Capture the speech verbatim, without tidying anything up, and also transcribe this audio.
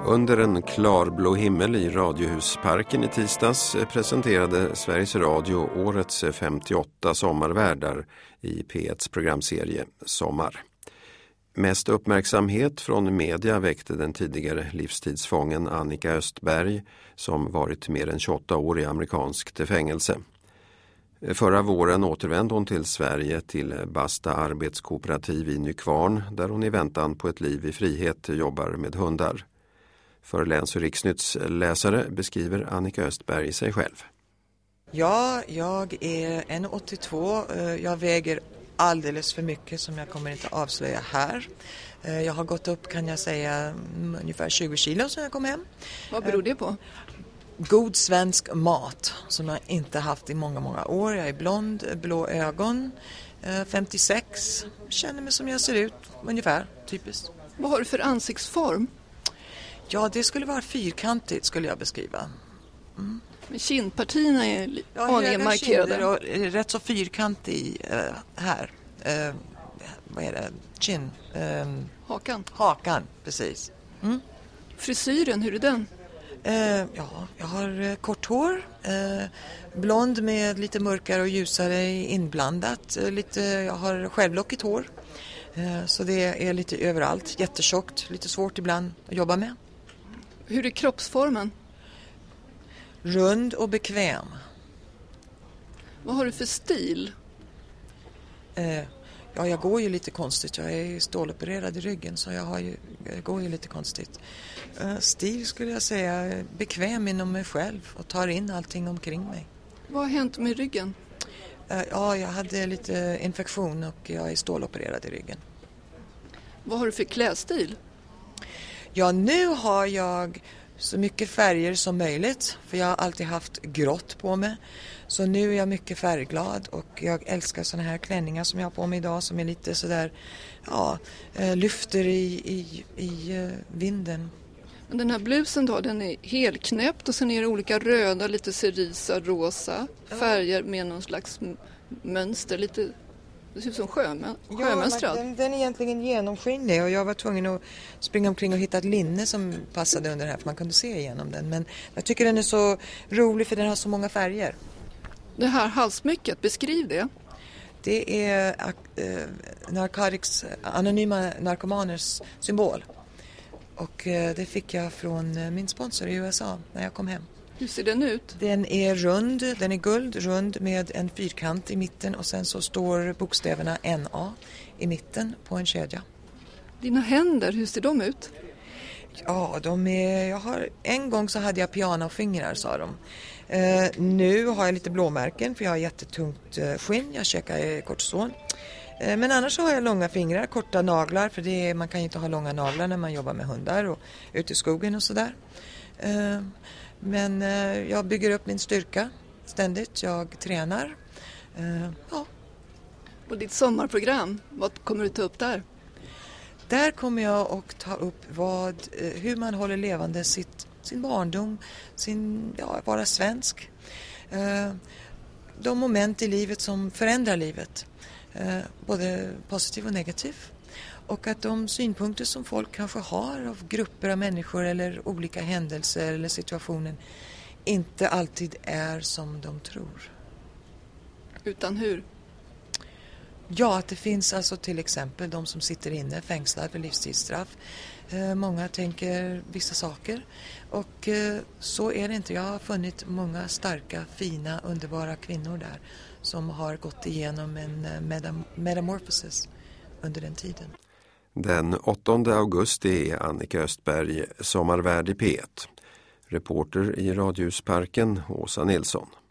Under en klarblå himmel i Radiohusparken i tisdags presenterade Sveriges Radio årets femtioåtta sommarvärdar i P etts programserie Sommar. Mest uppmärksamhet från media väckte den tidigare livstidsfången Annika Östberg som varit mer än tjugoåtta år i amerikanskt fängelse. Förra våren återvände hon till Sverige till Basta arbetskooperativ i Nykvarn där hon i väntan på ett liv i frihet jobbar med hundar. För Läns- och Riksnytts läsare beskriver Annika Östberg sig själv. Ja, jag är en komma åttiotvå. Jag väger alldeles för mycket som jag kommer inte avslöja här. Jag har gått upp, kan jag säga, ungefär tjugo kilo sedan jag kom hem. Vad beror det på? God svensk mat som jag inte haft i många, många år. Jag är blond, blå ögon, femtiosex. Känner mig som jag ser ut, ungefär, typiskt. Vad har du för ansiktsform? Ja, det skulle vara fyrkantigt skulle jag beskriva. Mm. Men kindpartierna är ja, aningen markerade. Och rätt så fyrkantig uh, här. Uh, vad är det? Chin. Uh, hakan. Hakan, precis. Mm. Frisyren, hur är den? Uh, ja, jag har uh, kort hår. Uh, blond med lite mörkare och ljusare inblandat. Uh, lite, jag har självlockigt hår. Uh, så det är lite överallt. Jättetjockt. Lite svårt ibland att jobba med. Hur är kroppsformen? Rund och bekväm. Vad har du för stil? Eh, ja, jag går ju lite konstigt. Jag är stålopererad i ryggen så jag, har ju, jag går ju lite konstigt. Eh, stil skulle jag säga bekväm inom mig själv och tar in allting omkring mig. Vad har hänt med ryggen? Eh, ja, jag hade lite infektion och jag är stålopererad i ryggen. Vad har du för klädstil? Ja, nu har jag så mycket färger som möjligt. För jag har alltid haft grått på mig. Så nu är jag mycket färgglad. Och jag älskar såna här klänningar som jag har på mig idag. Som är lite sådär, ja, lyfter i, i, i vinden. Men den här blusen då, den är helknäppt. Och sen är det olika röda, lite cerisa, rosa färger med någon slags mönster. Lite... Det ser ut som sjömön, sjömönstrad. Ja, den, den är egentligen genomskinlig och jag var tvungen att springa omkring och hitta ett linne som passade under här för man kunde se igenom den. Men jag tycker den är så rolig för den har så många färger. Det här halsmycket, beskriv det. Det är äh, Narcotics, anonyma narkomaners symbol. Och äh, det fick jag från min sponsor i U S A när jag kom hem. Hur ser den ut? Den är rund, den är guld, rund med en fyrkant i mitten och sen så står bokstäverna N A i mitten på en kedja. Dina händer, hur ser de ut? Ja, de är, jag har, en gång så hade jag pianofingrar sa de. Eh, nu har jag lite blåmärken för jag har jättetungt eh, skinn, jag käkar kortison. Eh, men annars så har jag långa fingrar, korta naglar för det är, man kan ju inte ha långa naglar när man jobbar med hundar och ute i skogen och sådär. Eh, Men eh, jag bygger upp min styrka ständigt. Jag tränar. Eh, ja. Och ditt sommarprogram, vad kommer du ta upp där? Där kommer jag att ta upp vad, eh, hur man håller levande sitt, sin barndom, sin, ja, vara svensk. Eh, de moment i livet som förändrar livet. Eh, både positiv och negativ. Och att de synpunkter som folk kanske har av grupper av människor eller olika händelser eller situationer inte alltid är som de tror. Utan hur? Ja, att det finns alltså till exempel de som sitter inne fängslade för livstidsstraff. Eh, många tänker vissa saker och eh, så är det inte. Jag har funnit många starka, fina, underbara kvinnor där som har gått igenom en metam- metamorphosis under den tiden. Den åttonde augusti är Annika Östberg sommarvärd i P ett. Reporter i Radiohusparken Åsa Nilsson.